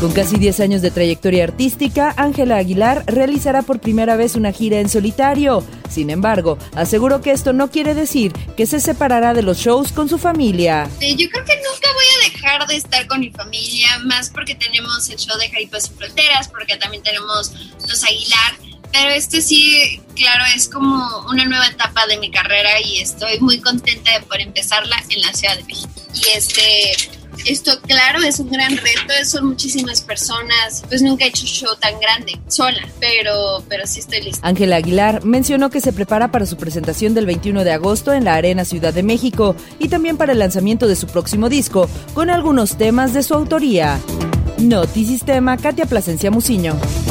Con casi 10 años de trayectoria artística, Ángela Aguilar realizará por primera vez una gira en solitario. Sin embargo, aseguró que esto no quiere decir que se separará de los shows con su familia. Yo creo que nunca voy a dejar de estar con mi familia, más porque tenemos el show de Jaripeo Sin Fronteras, porque también tenemos los Aguilar. Pero sí, claro, es como una nueva etapa de mi carrera y estoy muy contenta de poder empezarla en la Ciudad de México. Y esto, claro, es un gran reto, son muchísimas personas, pues nunca he hecho show tan grande, sola, pero sí estoy lista. Ángela Aguilar mencionó que se prepara para su presentación del 21 de agosto en la Arena Ciudad de México y también para el lanzamiento de su próximo disco, con algunos temas de su autoría. Notisistema, Katia Plasencia Muciño.